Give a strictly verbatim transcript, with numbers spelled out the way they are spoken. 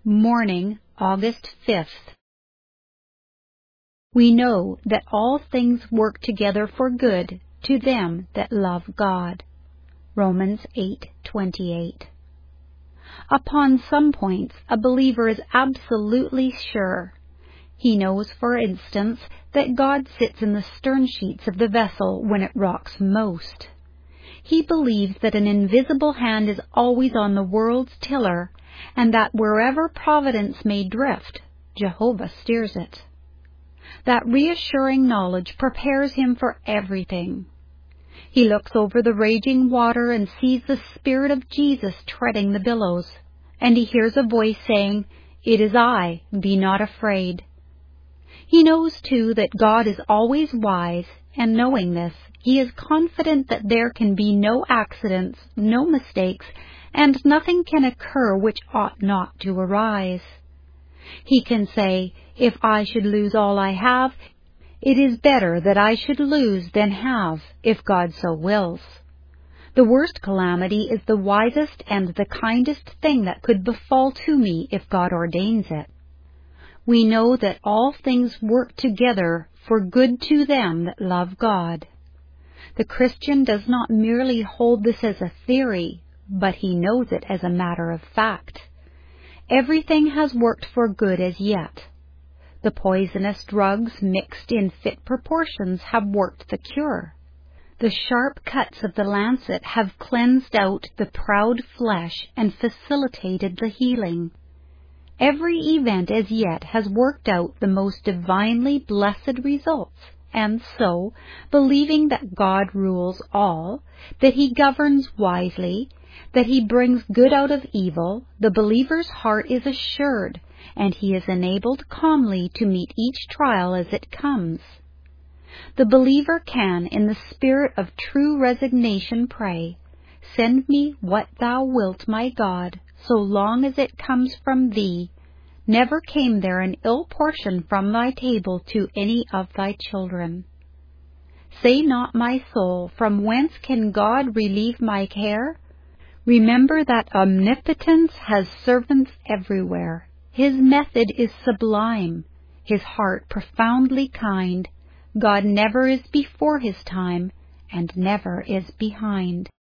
Morning, August fifth. We know that all things work together for good to them that love God. Romans eight twenty-eight. Upon some points, a believer is absolutely sure. He knows, for instance, that God sits in the stern sheets of the vessel when it rocks most. He believes that an invisible hand is always on the world's tiller, and that wherever providence may drift, Jehovah steers it. That reassuring knowledge prepares him for everything. He looks over the raging water and sees the Spirit of Jesus treading the billows, and he hears a voice saying, "It is I, be not afraid." He knows, too, that God is always wise, and knowing this, he is confident that there can be no accidents, no mistakes, and nothing can occur which ought not to arise. He can say, "If I should lose all I have, it is better that I should lose than have, if God so wills." The worst calamity is the wisest and the kindest thing that could befall to me if God ordains it. We know that all things work together for good to them that love God. The Christian does not merely hold this as a theory, but he knows it as a matter of fact. Everything has worked for good as yet. The poisonous drugs mixed in fit proportions have worked the cure. The sharp cuts of the lancet have cleansed out the proud flesh and facilitated the healing. Every event as yet has worked out the most divinely blessed results, and so, believing that God rules all, that He governs wisely, that He brings good out of evil, the believer's heart is assured, and he is enabled calmly to meet each trial as it comes. The believer can, in the spirit of true resignation, pray, "Send me what Thou wilt, my God, so long as it comes from Thee. Never came there an ill portion from Thy table to any of Thy children. Say not, my soul, from whence can God relieve my care? Remember that Omnipotence has servants everywhere. His method is sublime, His heart profoundly kind. God never is before His time, and never is behind."